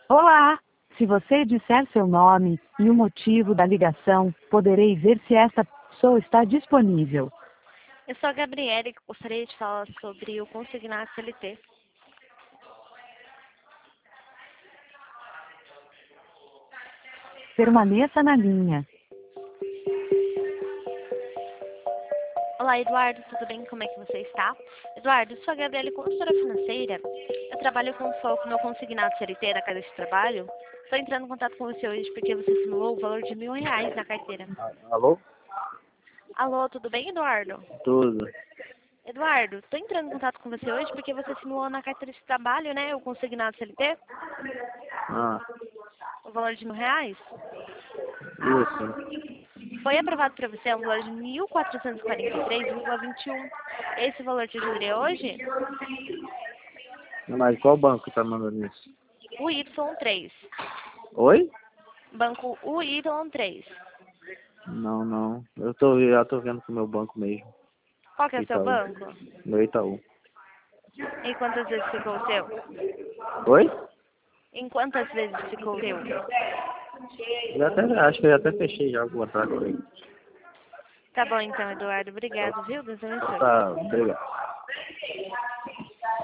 Olá! Se você disser seu nome e o motivo da ligação, poderei ver se esta pessoa está disponível. Eu sou a Gabriele e gostaria de falar sobre o consignado CLT. Permaneça na linha. Olá, Eduardo, tudo bem? Como é que você está? Eduardo, eu sou a Gabriele, consultora financeira. Eu trabalho com foco no consignado CLT da Casa de Trabalho. Estou entrando em contato com você hoje porque você simulou o valor de R$ 1.000 na carteira. Alô? Alô, tudo bem, Eduardo? Tudo. Eduardo, estou entrando em contato com você hoje porque você simulou na carteira de trabalho, né? O consignado CLT, Ah, o valor de R$ 1.000. isso. Foi aprovado para você um valor de 1.443,21. Esse valor te ajudaria hoje? Mas qual banco tá mandando isso? O Y3. Oi? Banco UY3. Não. Já tô vendo com o meu banco mesmo. Qual que é o seu Itaú. banco? Meu Itaú. E quantas vezes ficou o seu? Oi? Em quantas vezes ficou o seu? Acho que eu já até fechei já o contrato com ele. Tá bom então, Eduardo. Obrigado, viu? Deus abençoe. Tá, obrigado.